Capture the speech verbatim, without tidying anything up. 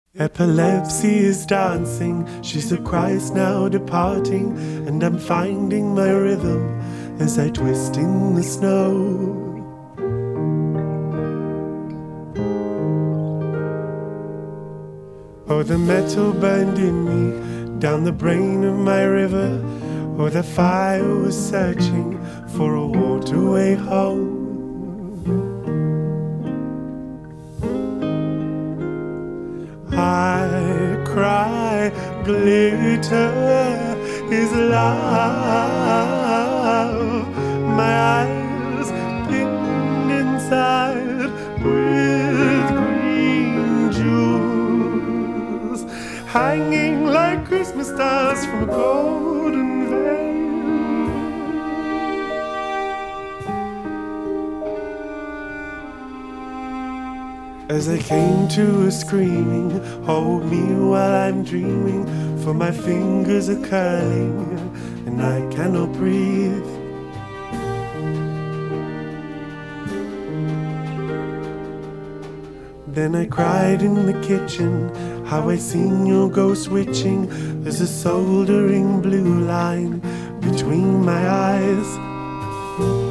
Epilepsy is dancing, she's a Christ now departing, and I'm finding my rhythm as I twist in the snow. Oh, the metal burned in me, down the brain of my river. Oh, the fire was searching for a waterway home. I cry, glitter is love. My eyes pinned inside with green jewels, hanging like Christmas stars from a golden veil. As I came to a screaming, hold me while I'm dreaming, for my fingers are curling and I cannot breathe. Then I cried in the kitchen, how I seen your ghost witching. There's a soldering blue line between my eyes.